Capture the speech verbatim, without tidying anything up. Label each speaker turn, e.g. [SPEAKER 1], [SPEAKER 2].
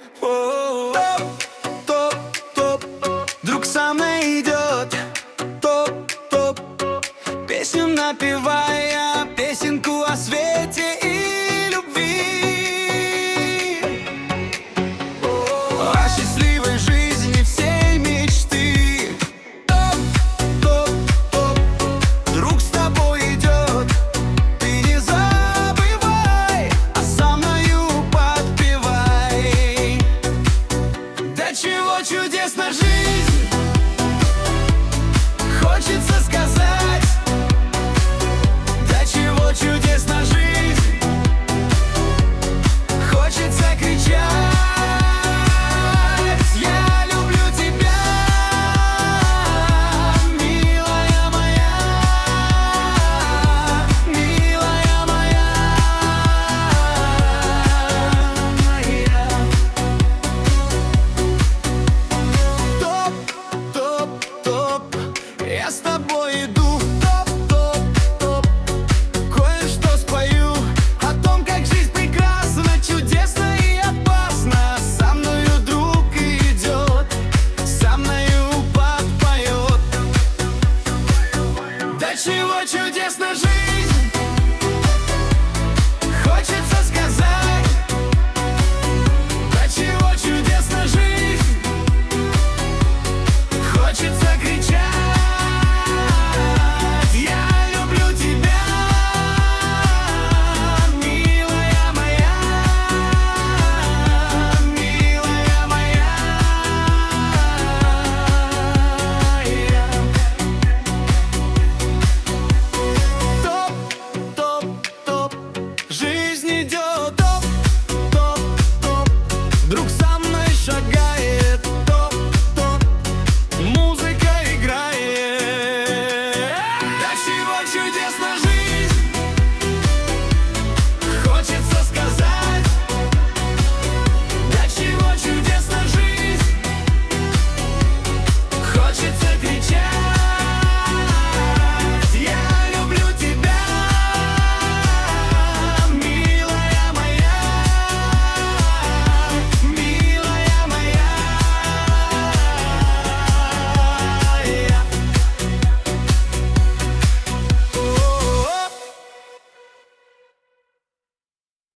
[SPEAKER 1] Топ, топ, топ, вдруг со мной идет. Топ, топ, песню напевая, песенку о свете и любви, о счастливой жизни всей мечты. Топ, топ, топ, вдруг с тобой идет. Ты не забывай, а со мною подпевай. До чего чудесна жизнь, хочется сказать. До чего чудесна жизнь, хочется кричать. Я люблю тебя, милая моя, милая моя, моя. Топ, топ, топ, я с тобой иду. Топ, топ, топ, кое-что спою о том, как жизнь прекрасна, чудесна и опасна. Со мною друг идет, со мною подпоет. До чего чудесна жизнь, хочется сказать. До чего чудесна жизнь, хочется кричать. Я люблю тебя, милая моя, милая моя, Топ, топ, топ, жизнь идет. Топ, топ, топ, вдруг